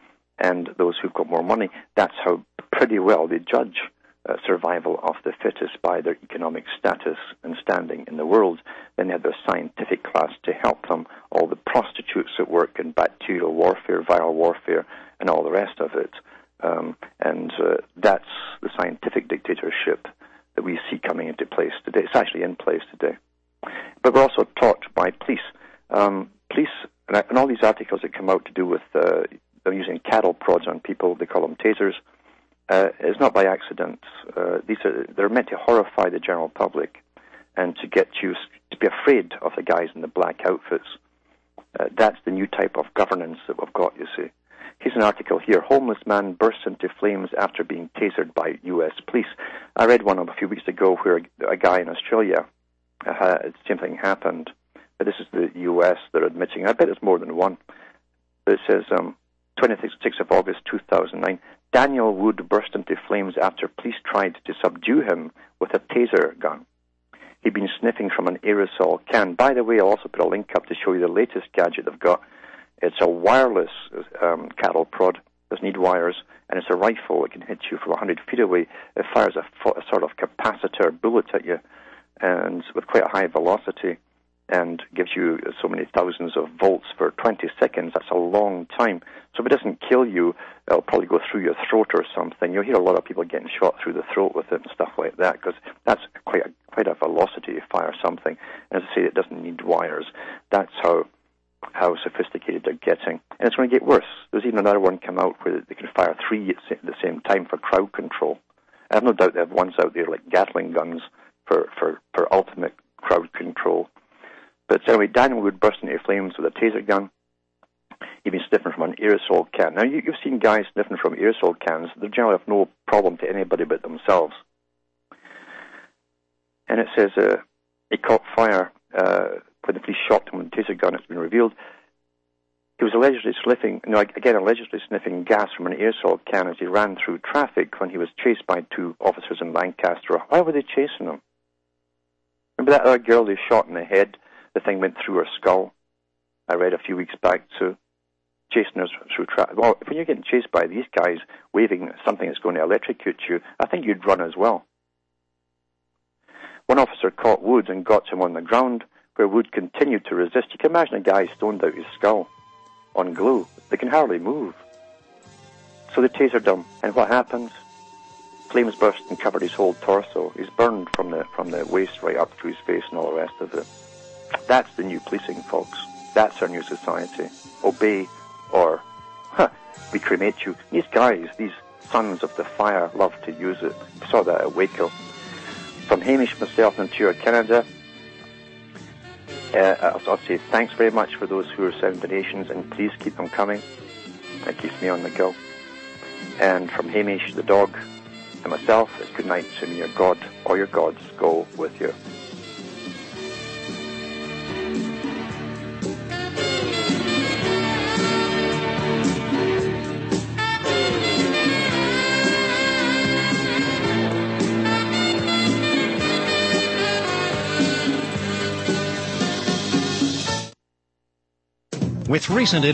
and those who've got more money. That's how pretty well they judge uh, survival of the fittest, by their economic status and standing in the world. Then they have their scientific class to help them, all the prostitutes that work in bacterial warfare, viral warfare, and all the rest of it. Um, and uh, that's the scientific dictatorship that we see coming into place today. It's actually in place today. But we're also taught by police. Um, police, and, I, and all these articles that come out to do with uh, them using cattle prods on people, they call them tasers, uh, it's not by accident. Uh, these are, they're meant to horrify the general public and to get you to be afraid of the guys in the black outfits. Uh, that's the new type of governance that we've got, you see. Here's an article here. Homeless man bursts into flames after being tasered by U S police. I read one a few weeks ago where a, a guy in Australia, uh, the same thing happened. But this is the U S they're admitting. I bet it's more than one. But it says, um, twenty-sixth of August, two thousand nine, Daniel Wood burst into flames after police tried to subdue him with a taser gun. He'd been sniffing from an aerosol can. By the way, I'll also put a link up to show you the latest gadget they've got. It's a wireless um, cattle prod. Doesn't need wires, and it's a rifle. It can hit you from one hundred feet away. It fires a, fo- a sort of capacitor bullet at you, and with quite a high velocity, and gives you so many thousands of volts for twenty seconds. That's a long time. So if it doesn't kill you, it'll probably go through your throat or something. You'll hear a lot of people getting shot through the throat with it and stuff like that, because that's quite a, quite a velocity to fire something. And as I say, it doesn't need wires. That's how how sophisticated they're getting. And it's going to get worse. There's even another one come out where they can fire three at the same time for crowd control. I have no doubt they have ones out there like Gatling guns for, for, for ultimate crowd control. But anyway, Daniel Wood burst into flames with a taser gun. He'd been sniffing from an aerosol can. Now, you, you've seen guys sniffing from aerosol cans. They generally have no problem to anybody but themselves. And it says uh, he caught fire uh, when the police shot him with a taser gun. It's been revealed. He was allegedly sniffing, you know, again, allegedly sniffing gas from an aerosol can as he ran through traffic when he was chased by two officers in Lancaster. Why were they chasing him? Remember that other girl they shot in the head? The thing went through her skull. I read a few weeks back, so chasing us through traffic. Well, when you're getting chased by these guys waving something that's going to electrocute you, I think you'd run as well. One officer caught Wood and got him on the ground, where Wood continued to resist. You can imagine a guy stoned out his skull on glue. They can hardly move. So they tasered him, and what happens? Flames burst and covered his whole torso. He's burned from the from the waist right up to his face and all the rest of it. That's the new policing, folks. That's our new society. Obey or huh, we cremate you. These guys, these sons of the fire, love to use it. We saw that at Waco. From Hamish, myself, in Ontario, Canada, uh, I'll, I'll say thanks very much for those who are sending donations, and please keep them coming. That keeps me on the go. And from Hamish, the dog, and myself, it's good night, and your God or your gods go with you. With recent